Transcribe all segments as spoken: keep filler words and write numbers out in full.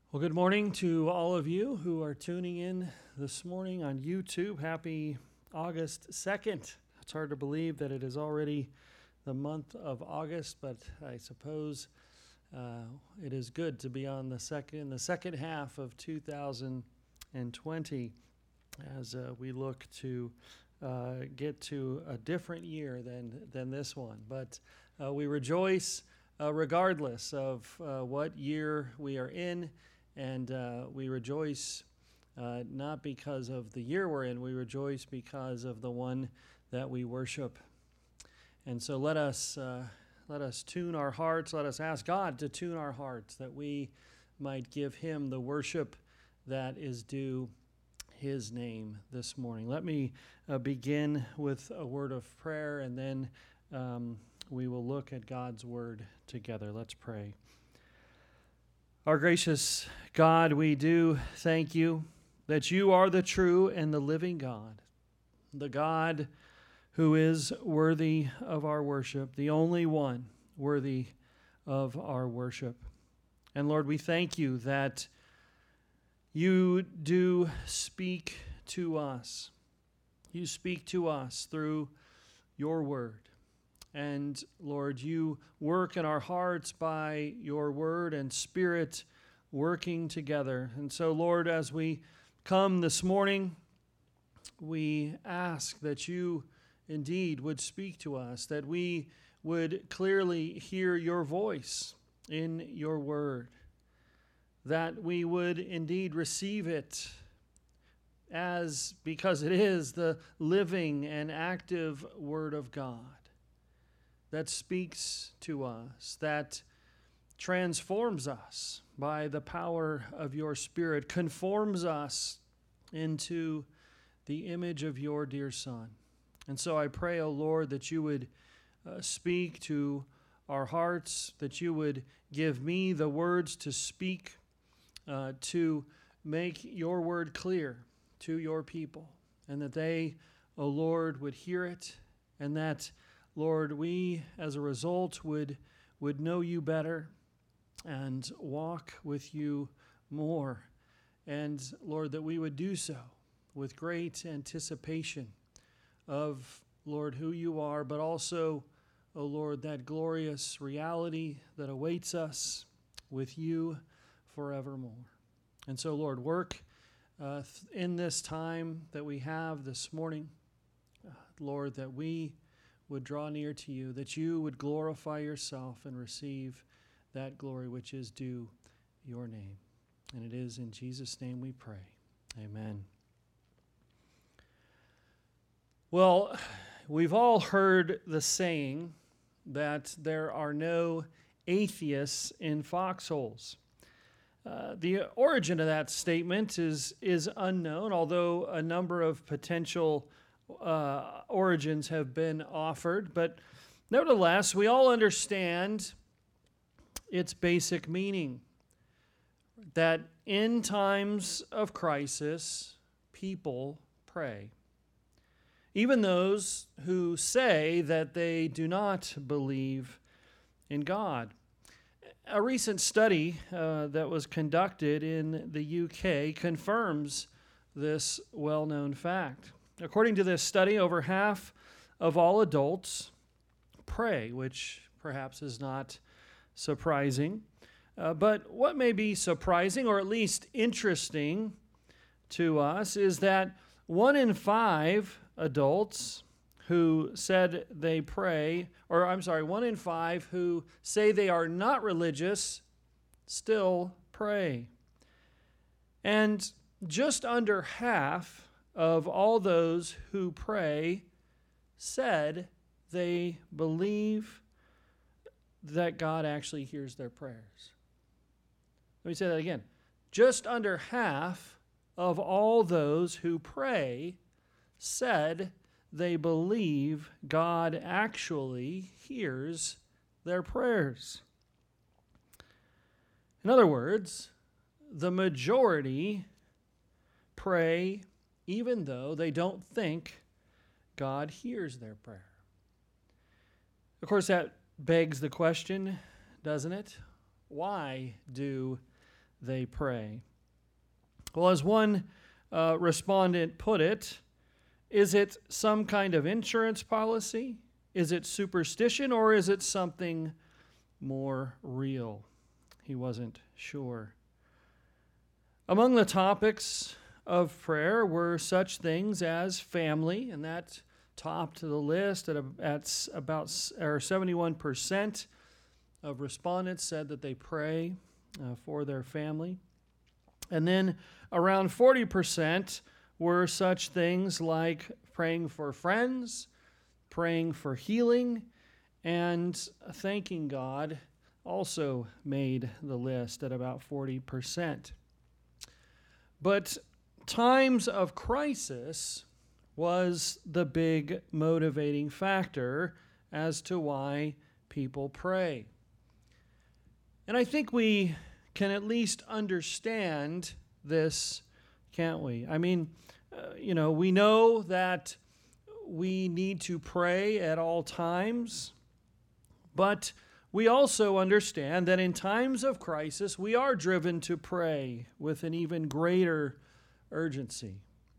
Well, good morning to all of you who are tuning in this morning on YouTube. Happy August second. It's hard to believe that it is already the month of August, but I suppose uh, it is good to be on the second, the second half of two thousand twenty as uh, we look to uh, get to a different year than, than this one. But uh, we rejoice uh, regardless of uh, what year we are in. And uh, we rejoice uh, not because of the year we're in, we rejoice because of the one that we worship. And so let us uh, let us tune our hearts, let us ask God to tune our hearts that we might give him the worship that is due his name this morning. Let me uh, begin with a word of prayer, and then um, we will look at God's word together. Let's pray. Our gracious God, we do thank you that you are the true and the living God, the God who is worthy of our worship, the only one worthy of our worship. And Lord, we thank you that you do speak to us. You speak to us through your word. And Lord, you work in our hearts by your word and spirit working together. And so, Lord, as we come this morning, we ask that you indeed would speak to us, that we would clearly hear your voice in your word, that we would indeed receive it as, because it is the living and active word of God that speaks to us, that transforms us by the power of your Spirit, conforms us into the image of your dear Son. And so I pray, O Lord, that you would uh, speak to our hearts, that you would give me the words to speak, uh, to make your word clear to your people, and that they, O Lord, would hear it, and that Lord, we, as a result, would, would know you better and walk with you more. And, Lord, that we would do so with great anticipation of, Lord, who you are, but also, oh Lord, that glorious reality that awaits us with you forevermore. And so, Lord, work uh, in this time that we have this morning, uh, Lord, that we would draw near to you, that you would glorify yourself and receive that glory which is due your name. And it is in Jesus' name we pray. Amen. Well, we've all heard the saying that there are no atheists in foxholes. Uh, the origin of that statement is, is unknown, although a number of potential Uh, origins have been offered, but nevertheless, we all understand its basic meaning, that in times of crisis, people pray. Even those who say that they do not believe in God. A recent study uh, that was conducted in the U K confirms this well-known fact. According to this study, over half of all adults pray, which perhaps is not surprising. Uh, but what may be surprising, or at least interesting to us, is that one in five adults who said they pray, or I'm sorry, one in five who say they are not religious still pray. And just under half of all those who pray said they believe that God actually hears their prayers. Let me say that again. Just under half of all those who pray said they believe God actually hears their prayers. In other words, the majority pray even though they don't think God hears their prayer. Of course, that begs the question, doesn't it? Why do they pray. Well, as one uh, respondent put it, is it some kind of insurance policy? Is it superstition, or is it something more real? He wasn't sure. Among the topics of prayer were such things as family, and that topped the list at, a, at about or seventy-one percent of respondents said that they pray uh, for their family. And then around forty percent were such things like praying for friends, praying for healing, and thanking God also made the list at about forty percent. But times of crisis was the big motivating factor as to why people pray. And I think we can at least understand this, can't we? I mean, uh, you know, we know that we need to pray at all times, but we also understand that in times of crisis, we are driven to pray with an even greater urgency.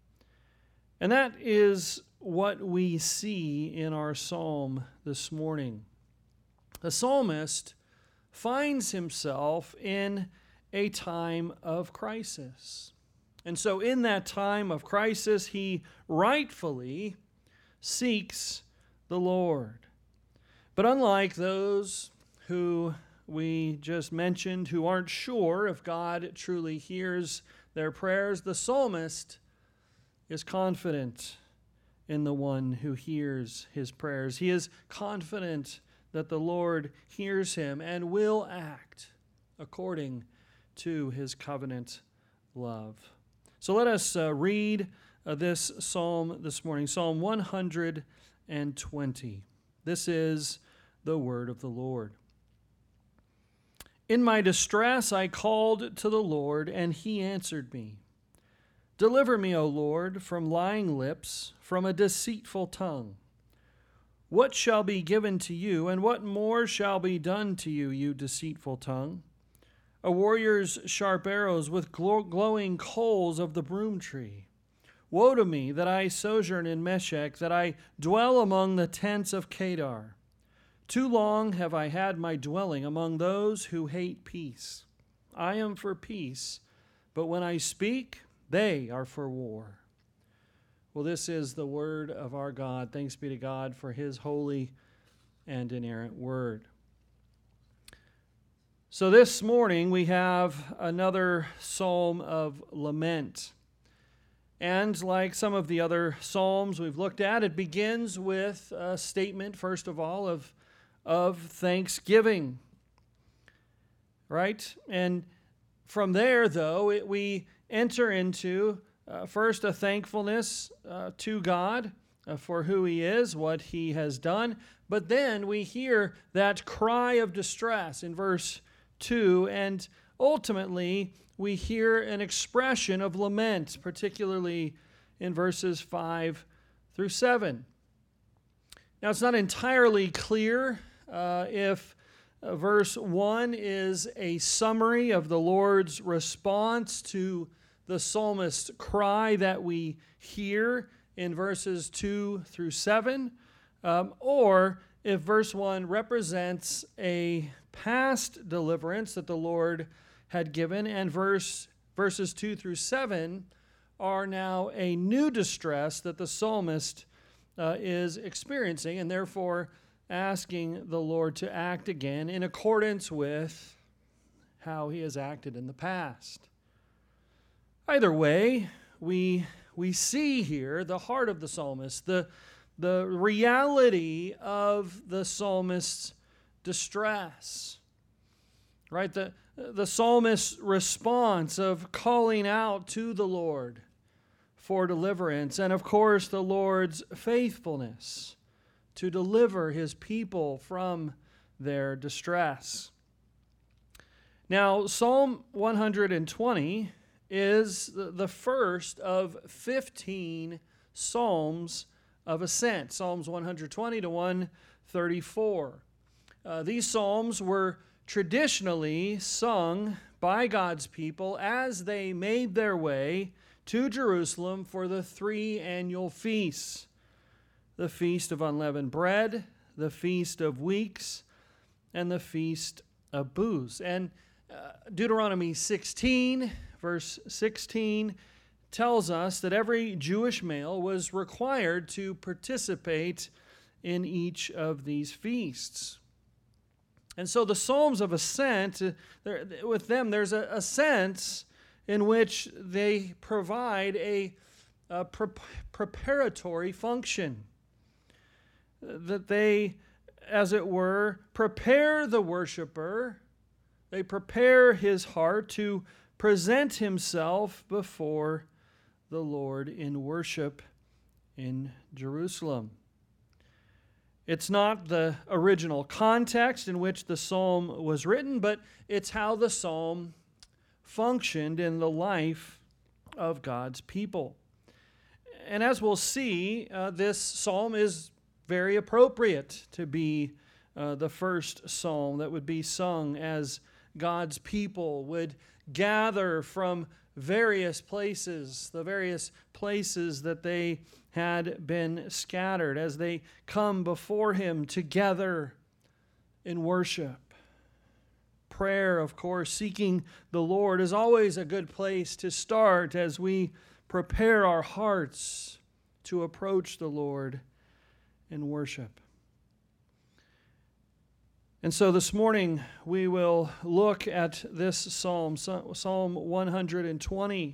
And that is what we see in our psalm this morning. The psalmist finds himself in a time of crisis. And so in that time of crisis, he rightfully seeks the Lord. But unlike those who we just mentioned, who aren't sure if God truly hears their prayers, the psalmist is confident in the one who hears his prayers. He is confident that the Lord hears him and will act according to his covenant love. So let us uh, read uh, this psalm this morning, Psalm one hundred twenty. This is the word of the Lord. In my distress I called to the Lord, and he answered me. Deliver me, O Lord, from lying lips, from a deceitful tongue. What shall be given to you, and what more shall be done to you, you deceitful tongue? A warrior's sharp arrows with glow- glowing coals of the broom tree. Woe to me that I sojourn in Meshech, that I dwell among the tents of Kedar. Too long have I had my dwelling among those who hate peace. I am for peace, but when I speak, they are for war. Well, this is the word of our God. Thanks be to God for his holy and inerrant word. So this morning we have another psalm of lament. And like some of the other psalms we've looked at, it begins with a statement, first of all, of, of thanksgiving. Right? And from there, though, it, we enter into uh, first a thankfulness uh, to God uh, for who he is, what he has done. But then we hear that cry of distress in verse two, and ultimately we hear an expression of lament, particularly in verses five through seven. Now, it's not entirely clear uh, if uh, verse one is a summary of the Lord's response to the psalmist's cry that we hear in verses two through seven, um, or if verse one represents a past deliverance that the Lord had given, and verse verses two through seven are now a new distress that the psalmist uh, is experiencing, and therefore asking the Lord to act again in accordance with how he has acted in the past. Either way, we we see here the heart of the psalmist, the, the reality of the psalmist's distress. Right? The, the psalmist's response of calling out to the Lord for deliverance, and of course the Lord's faithfulness to deliver his people from their distress. Now, Psalm one hundred twenty is the first of fifteen psalms of ascent, Psalms one hundred twenty to one thirty-four. Uh, these psalms were traditionally sung by God's people as they made their way to Jerusalem for the three annual feasts: the Feast of Unleavened Bread, the Feast of Weeks, and the Feast of Booths. And uh, Deuteronomy sixteen, verse sixteen, tells us that every Jewish male was required to participate in each of these feasts. And so the Psalms of Ascent, there, with them, there's a, a sense in which they provide a, a pre- preparatory function. That they, as it were, prepare the worshiper, they prepare his heart to present himself before the Lord in worship in Jerusalem. It's not the original context in which the psalm was written, but it's how the psalm functioned in the life of God's people. And as we'll see, uh, this psalm is very appropriate to be uh, the first psalm that would be sung as God's people would gather from various places, the various places that they had been scattered, as they come before Him together in worship. Prayer, of course, seeking the Lord is always a good place to start as we prepare our hearts to approach the Lord in worship. And so this morning we will look at this psalm, Psalm one hundred twenty,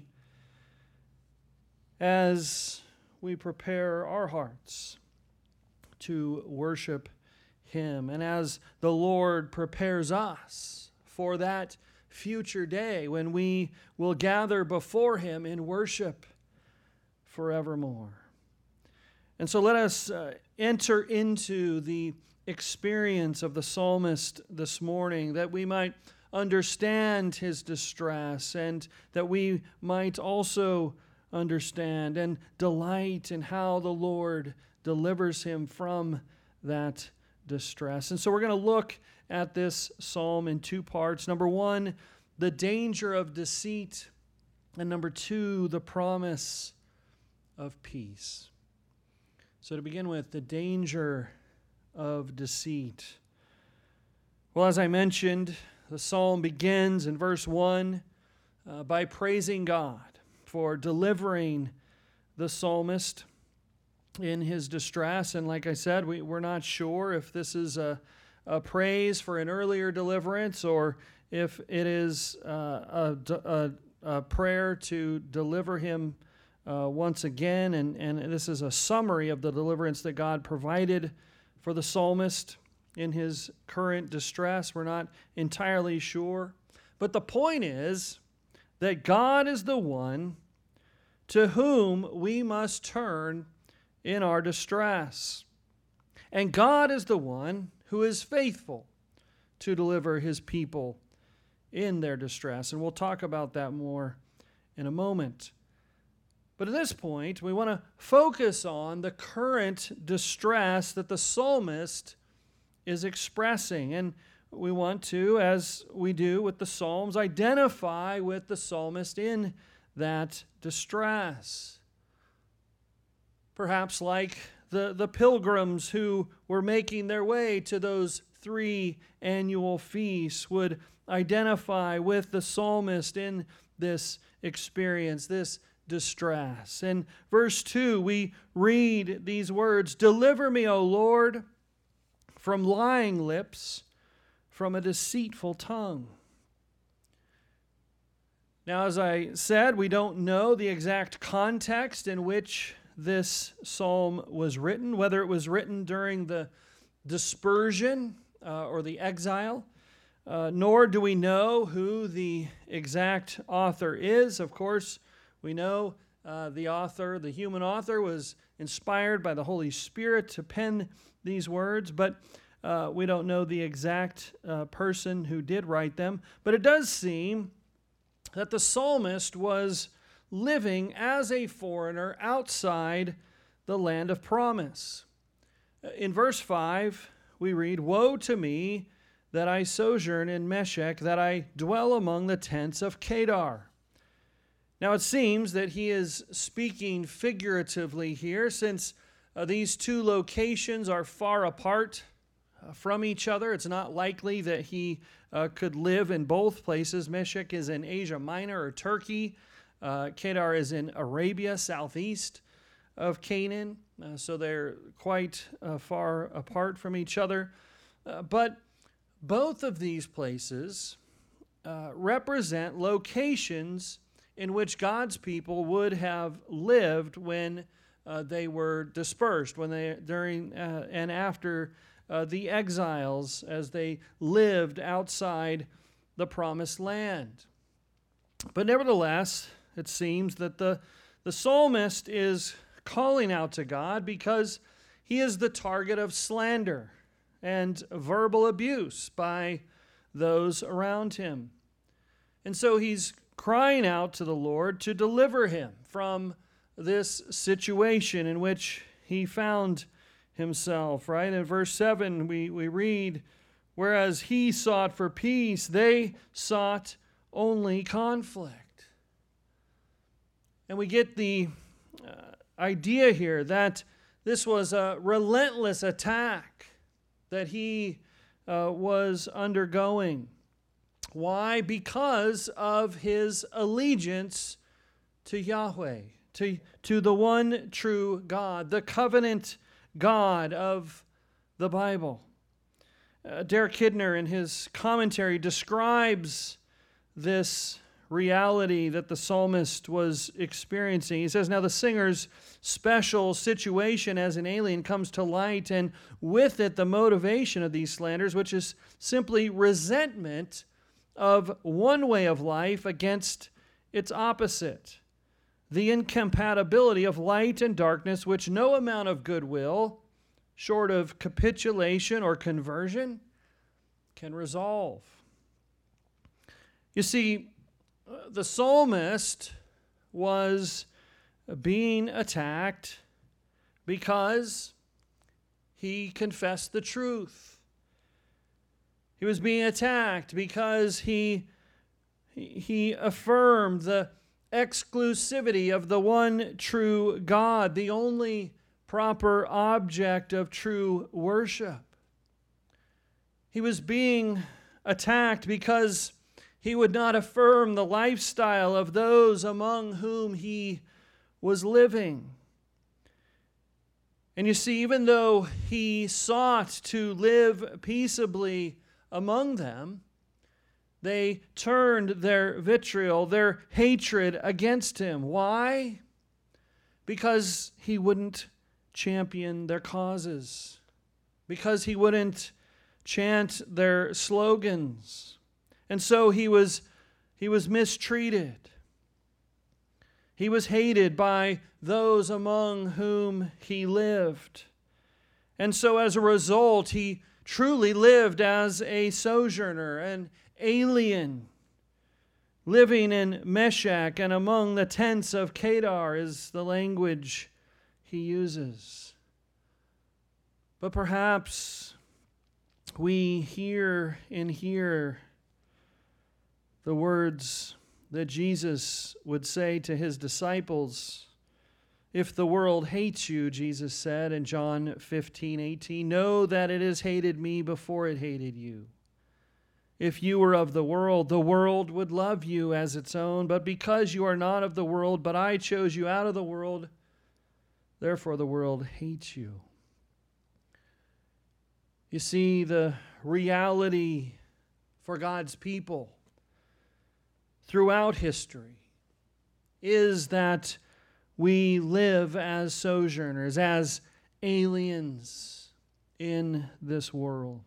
as we prepare our hearts to worship Him, and as the Lord prepares us for that future day when we will gather before Him in worship forevermore. And so let us uh, enter into the experience of the psalmist this morning, that we might understand his distress, and that we might also understand and delight in how the Lord delivers him from that distress. And so we're going to look at this psalm in two parts. Number one, the danger of deceit, and number two, the promise of peace. So to begin with, the danger of deceit. Well, as I mentioned, the psalm begins in verse one uh, by praising God for delivering the psalmist in his distress. And like I said, we, we're not sure if this is a, a praise for an earlier deliverance, or if it is uh, a, a, a prayer to deliver him uh, once again. And, and this is a summary of the deliverance that God provided for the psalmist in his current distress. We're not entirely sure. But the point is that God is the one to whom we must turn in our distress. And God is the one who is faithful to deliver His people in their distress. And we'll talk about that more in a moment. But at this point, we want to focus on the current distress that the psalmist is expressing. And we want to, as we do with the Psalms, identify with the psalmist in that distress. Perhaps like the, the pilgrims who were making their way to those three annual feasts would identify with the psalmist in this experience, this distress. In verse two, we read these words, "Deliver me, O Lord, from lying lips, from a deceitful tongue." Now, as I said, we don't know the exact context in which this psalm was written, whether it was written during the dispersion uh, or the exile, uh, nor do we know who the exact author is. Of course, we know uh, the author, the human author, was inspired by the Holy Spirit to pen these words, but uh, we don't know the exact uh, person who did write them. But it does seem that the psalmist was living as a foreigner outside the land of promise. In verse five, we read, "Woe to me, that I sojourn in Meshech, that I dwell among the tents of Kedar. Now it seems that he is speaking figuratively here, since uh, these two locations are far apart uh, from each other. It's not likely that he uh, could live in both places. Meshech is in Asia Minor or Turkey. Uh, Kedar is in Arabia, southeast of Canaan. Uh, so they're quite uh, far apart from each other. Uh, but both of these places uh, represent locations in which God's people would have lived when uh, they were dispersed, when they during uh, and after uh, the exiles, as they lived outside the promised land. But nevertheless, it seems that the, the psalmist is calling out to God because he is the target of slander and verbal abuse by those around him. And so he's crying out to the Lord to deliver him from this situation in which he found himself, right? In verse seven, we, we read, whereas he sought for peace, they sought only conflict. And we get the uh, idea here that this was a relentless attack that he uh, was undergoing. Why? Because of his allegiance to Yahweh, to, to the one true God, the covenant God of the Bible. Uh, Derek Kidner, in his commentary, describes this reality that the psalmist was experiencing. He says, now the singer's special situation as an alien comes to light, and with it the motivation of these slanders, which is simply resentment of one way of life against its opposite, the incompatibility of light and darkness, which no amount of goodwill, short of capitulation or conversion, can resolve. You see, the psalmist was being attacked because he confessed the truth. He was being attacked because he, he affirmed the exclusivity of the one true God, the only proper object of true worship. He was being attacked because he would not affirm the lifestyle of those among whom he was living. And you see, even though he sought to live peaceably among them, they turned their vitriol, their hatred against him. Why? Because he wouldn't champion their causes, because he wouldn't chant their slogans. And so he was, he was mistreated. He was hated by those among whom he lived. And so as a result, he truly lived as a sojourner, an alien, living in Meshech and among the tents of Kedar is the language he uses. But perhaps we hear and hear the words that Jesus would say to his disciples. If the world hates you, Jesus said in John fifteen eighteen, know that it has hated me before it hated you. If you were of the world, the world would love you as its own. But because you are not of the world, but I chose you out of the world, therefore the world hates you. You see, the reality for God's people throughout history is that we live as sojourners, as aliens in this world.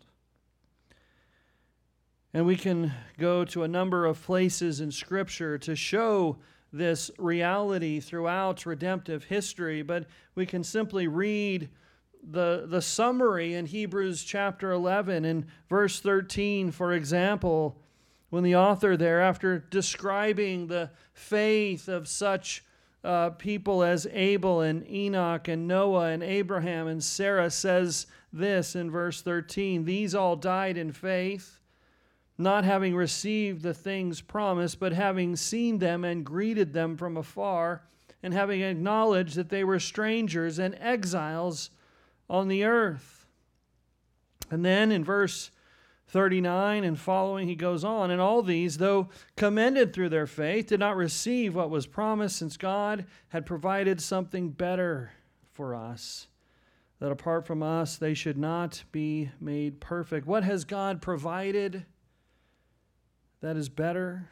And we can go to a number of places in Scripture to show this reality throughout redemptive history, but we can simply read the, the summary in Hebrews chapter eleven and verse thirteen, for example, when the author there, after describing the faith of such uh, people as Abel and Enoch and Noah and Abraham and Sarah says this in verse thirteen, "These all died in faith, not having received the things promised, but having seen them and greeted them from afar, and having acknowledged that they were strangers and exiles on the earth." And then in verse thirty-nine and following, he goes on, "And all these, though commended through their faith, did not receive what was promised, since God had provided something better for us, that apart from us they should not be made perfect." What has God provided that is better?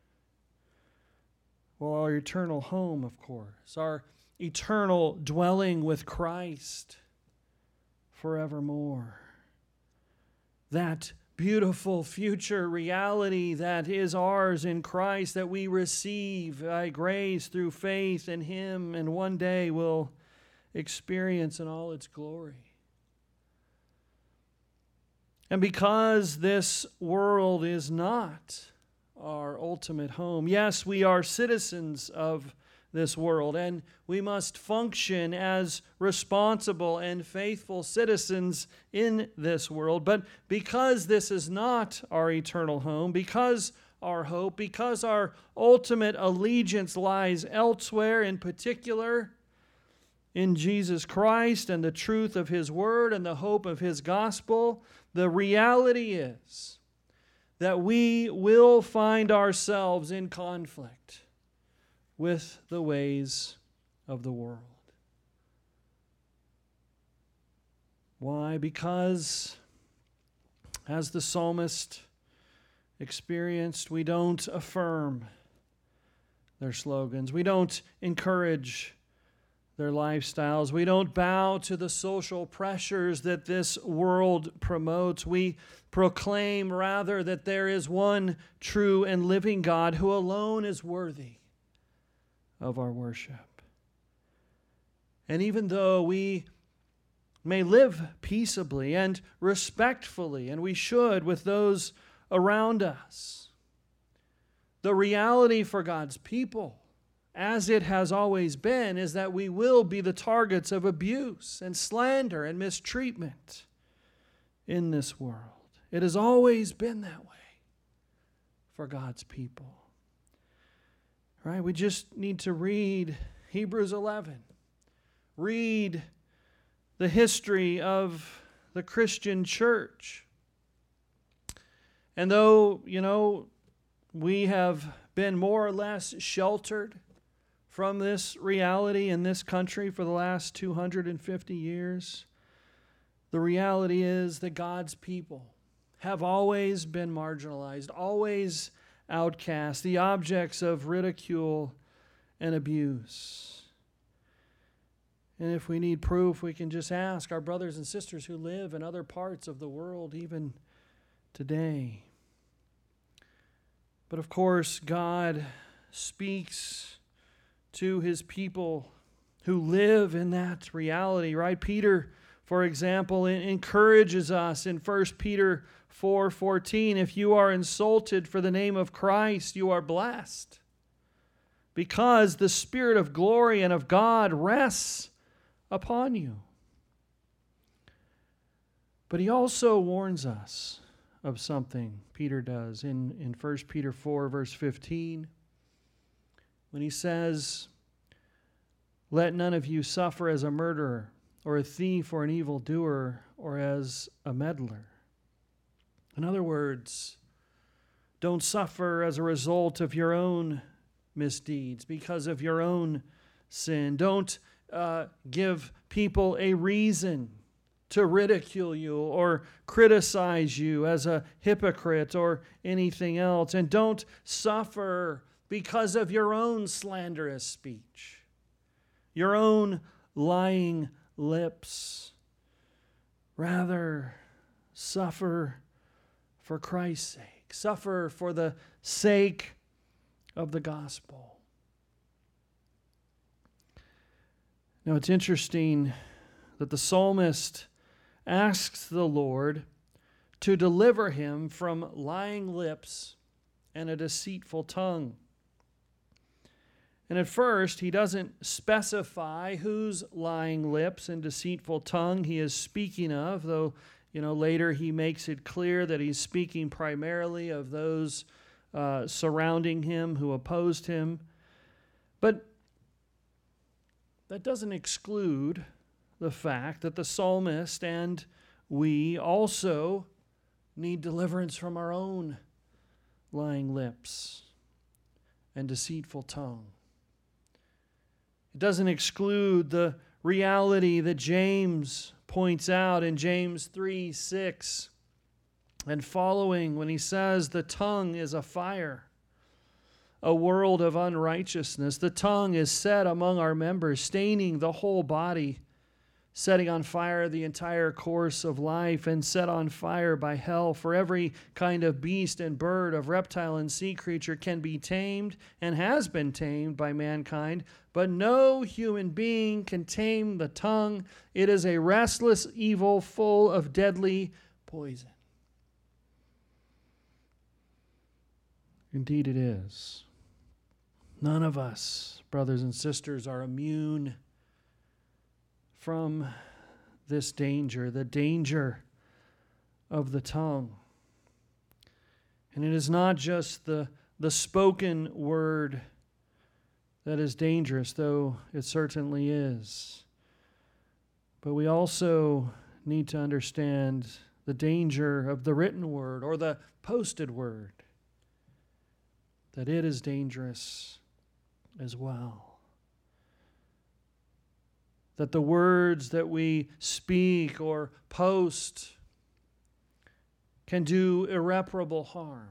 Well, our eternal home, of course, our eternal dwelling with Christ forevermore. That beautiful future reality that is ours in Christ, that we receive by grace through faith in Him, and one day will experience in all its glory. And because this world is not our ultimate home, yes, we are citizens of this world, and we must function as responsible and faithful citizens in this world. But because this is not our eternal home, because our hope, because our ultimate allegiance lies elsewhere, in particular in Jesus Christ and the truth of His Word and the hope of His gospel, the reality is that we will find ourselves in conflict with the ways of the world. Why? Because, as the psalmist experienced, we don't affirm their slogans. We don't encourage their lifestyles. We don't bow to the social pressures that this world promotes. We proclaim rather that there is one true and living God who alone is worthy of our worship. And even though we may live peaceably and respectfully, and we should with those around us, the reality for God's people, as it has always been, is that we will be the targets of abuse and slander and mistreatment in this world. It has always been that way for God's people. Right? We just need to read Hebrews eleven. Read the history of the Christian church. And though, you know, we have been more or less sheltered from this reality in this country for the last two hundred fifty years, the reality is that God's people have always been marginalized, always outcast, the objects of ridicule and abuse. And if we need proof, we can just ask our brothers and sisters who live in other parts of the world, even today. But of course, God speaks to His people who live in that reality, right? Peter, for example, encourages us in First Peter four fourteen, "If you are insulted for the name of Christ, you are blessed, because the Spirit of glory and of God rests upon you." But he also warns us of something, Peter does, in, in First Peter four, verse fifteen, when he says, "Let none of you suffer as a murderer, or a thief, or an evildoer, or as a meddler." In other words, don't suffer as a result of your own misdeeds, because of your own sin. Don't uh, give people a reason to ridicule you or criticize you as a hypocrite or anything else. And don't suffer because of your own slanderous speech, your own lying lips. Rather, suffer for Christ's sake. Suffer for the sake of the gospel. Now, it's interesting that the psalmist asks the Lord to deliver him from lying lips and a deceitful tongue. And at first, he doesn't specify whose lying lips and deceitful tongue he is speaking of, though, you know, later he makes it clear that he's speaking primarily of those uh, surrounding him who opposed him. But that doesn't exclude the fact that the psalmist and we also need deliverance from our own lying lips and deceitful tongue. It doesn't exclude the reality that James points out in James three six and following when he says the tongue is a fire, a world of unrighteousness. The tongue is set among our members, staining the whole body, setting on fire the entire course of life, and set on fire by hell. For every kind of beast and bird, of reptile and sea creature can be tamed and has been tamed by mankind, but no human being can tame the tongue. It is a restless evil full of deadly poison. Indeed it is. None of us, brothers and sisters, are immune from this danger, the danger of the tongue. And it is not just the, the spoken word that is dangerous, though it certainly is. But we also need to understand the danger of the written word or the posted word, that it is dangerous as well. That the words that we speak or post can do irreparable harm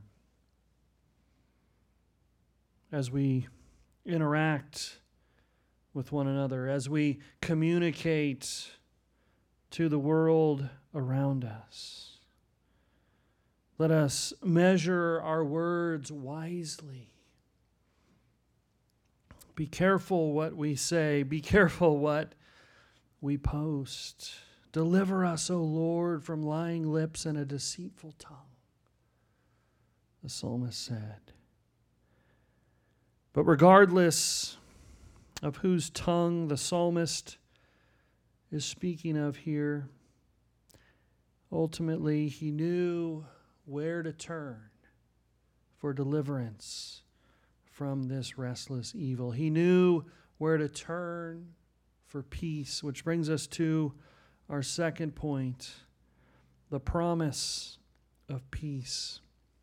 as we interact with one another, as we communicate to the world around us. Let us measure our words wisely. Be careful what we say. Be careful what we post. Deliver us, O Lord, from lying lips and a deceitful tongue, the psalmist said. But regardless of whose tongue the psalmist is speaking of here, ultimately he knew where to turn for deliverance from this restless evil. He knew where to turn for peace, which brings us to our second point, the promise of peace.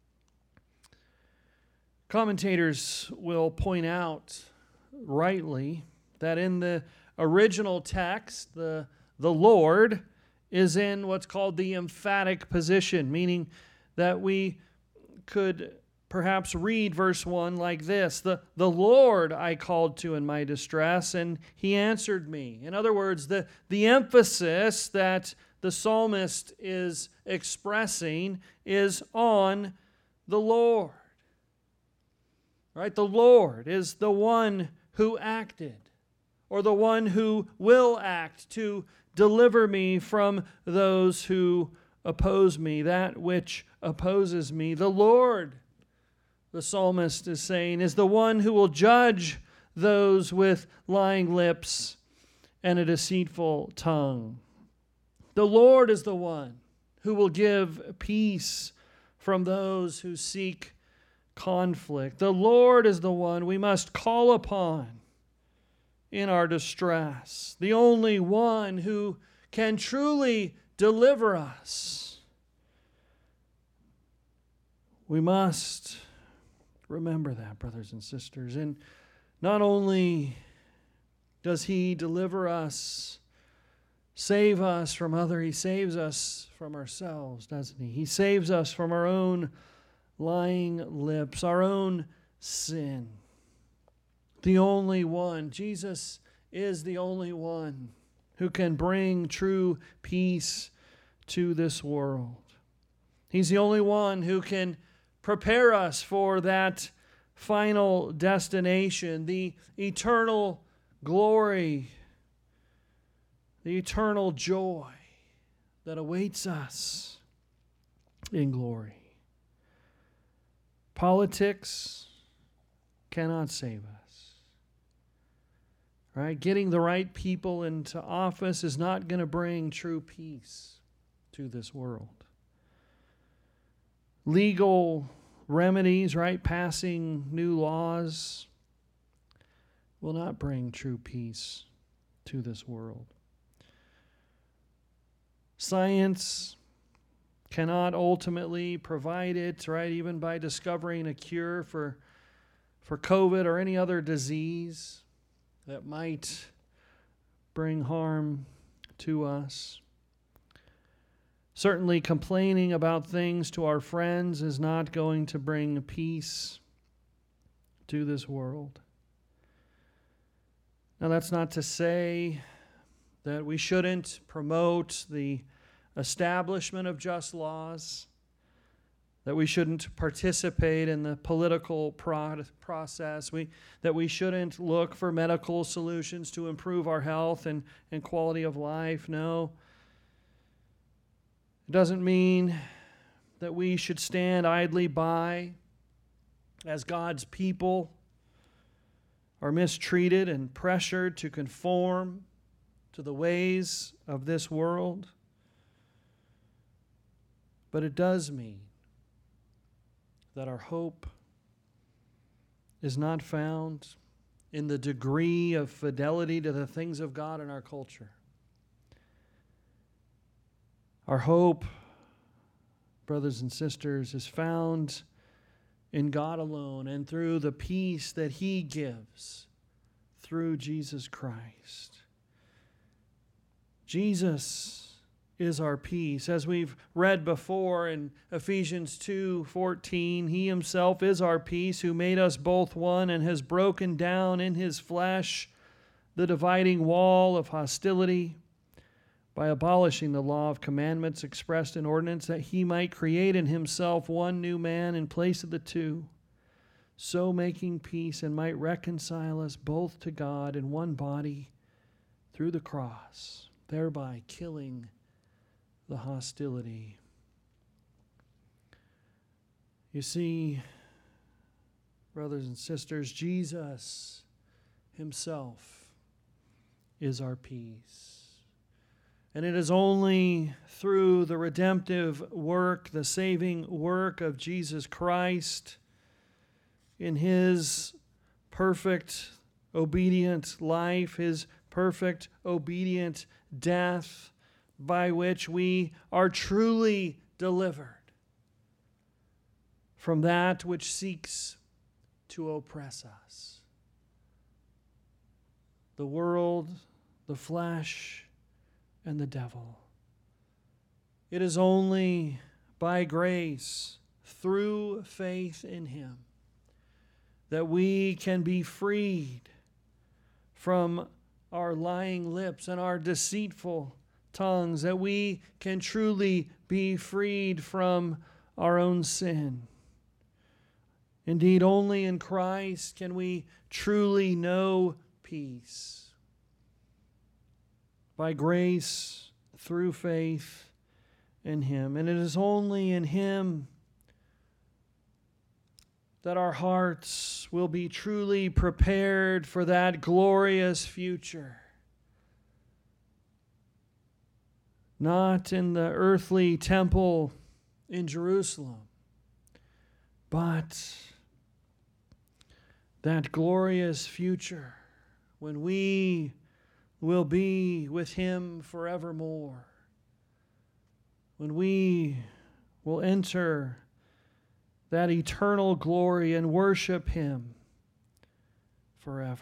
Commentators will point out rightly that in the original text, the, the Lord is in what's called the emphatic position, meaning that we could perhaps read verse one like this: the, the Lord I called to in my distress, and he answered me. In other words, the, the emphasis that the psalmist is expressing is on the Lord. Right? The Lord is the one who acted, or the one who will act to deliver me from those who oppose me, that which opposes me. The Lord, the psalmist is saying, is the one who will judge those with lying lips and a deceitful tongue. The Lord is the one who will give peace from those who seek conflict. The Lord is the one we must call upon in our distress, the only one who can truly deliver us. We must remember that, brothers and sisters. And not only does he deliver us, save us from other, he saves us from ourselves, doesn't he? He saves us from our own lying lips, our own sin. The only one, Jesus is the only one who can bring true peace to this world. He's the only one who can prepare us for that final destination, the eternal glory, the eternal joy that awaits us in glory. Politics cannot save us. Right? Getting the right people into office is not going to bring true peace to this world. Legal remedies, right? Passing new laws will not bring true peace to this world. Science cannot ultimately provide it, right? Even by discovering a cure for, for COVID or any other disease that might bring harm to us. Certainly, complaining about things to our friends is not going to bring peace to this world. Now, that's not to say that we shouldn't promote the establishment of just laws, that we shouldn't participate in the political pro- process, we, that we shouldn't look for medical solutions to improve our health and, and quality of life. No. It doesn't mean that we should stand idly by as God's people are mistreated and pressured to conform to the ways of this world. But it does mean that our hope is not found in the degree of fidelity to the things of God in our culture. Our hope, brothers and sisters, is found in God alone and through the peace that He gives through Jesus Christ. Jesus is our peace. As we've read before in Ephesians two fourteen, He Himself is our peace, who made us both one and has broken down in His flesh the dividing wall of hostility by abolishing the law of commandments expressed in ordinance, that He might create in Himself one new man in place of the two, so making peace, and might reconcile us both to God in one body through the cross, thereby killing the hostility. You see, brothers and sisters, Jesus Himself is our peace. And it is only through the redemptive work, the saving work of Jesus Christ in His perfect, obedient life, His perfect, obedient death, by which we are truly delivered from that which seeks to oppress us. The world, the flesh, and the devil. It is only by grace, through faith in Him, that we can be freed from our lying lips and our deceitful tongues, that we can truly be freed from our own sin. Indeed, only in Christ can we truly know peace. By grace, through faith in Him. And it is only in Him that our hearts will be truly prepared for that glorious future. Not in the earthly temple in Jerusalem, but that glorious future when we will be with Him forevermore, when we will enter that eternal glory and worship Him forever.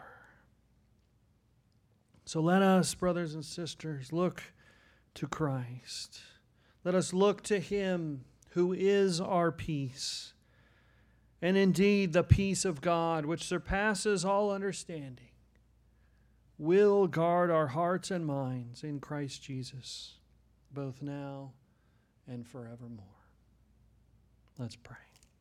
So let us, brothers and sisters, look to Christ. Let us look to Him who is our peace, and indeed the peace of God, which surpasses all understanding, will guard our hearts and minds in Christ Jesus, both now and forevermore. Let's pray.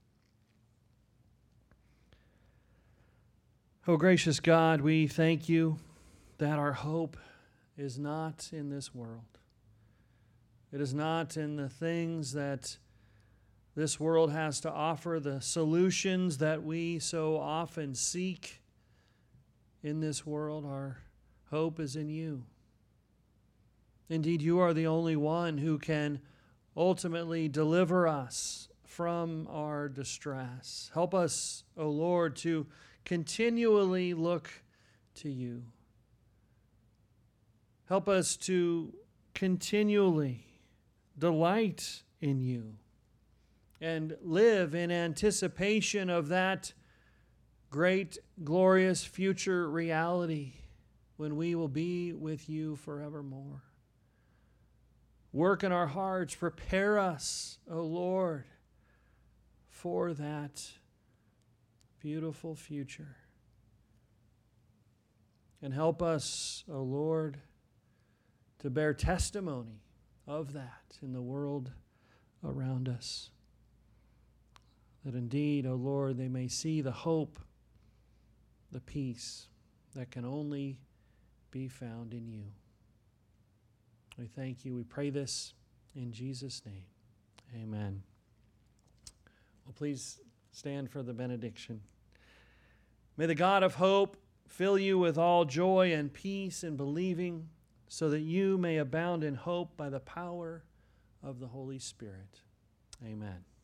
Oh, gracious God, we thank You that our hope is not in this world. It is not in the things that this world has to offer, the solutions that we so often seek in this world. Our hope is in you. Indeed, you are the only one who can ultimately deliver us from our distress. Help us, O Lord, to continually look to you. Help us to continually delight in you and live in anticipation of that great, glorious future reality when we will be with you forevermore. Work in our hearts, prepare us, O Lord, for that beautiful future. And help us, O Lord, to bear testimony of that in the world around us. That indeed, O Lord, they may see the hope, the peace that can only be found in you. We thank you. We pray this in Jesus' name. Amen. Well, please stand for the benediction. May the God of hope fill you with all joy and peace in believing, so that you may abound in hope by the power of the Holy Spirit. Amen.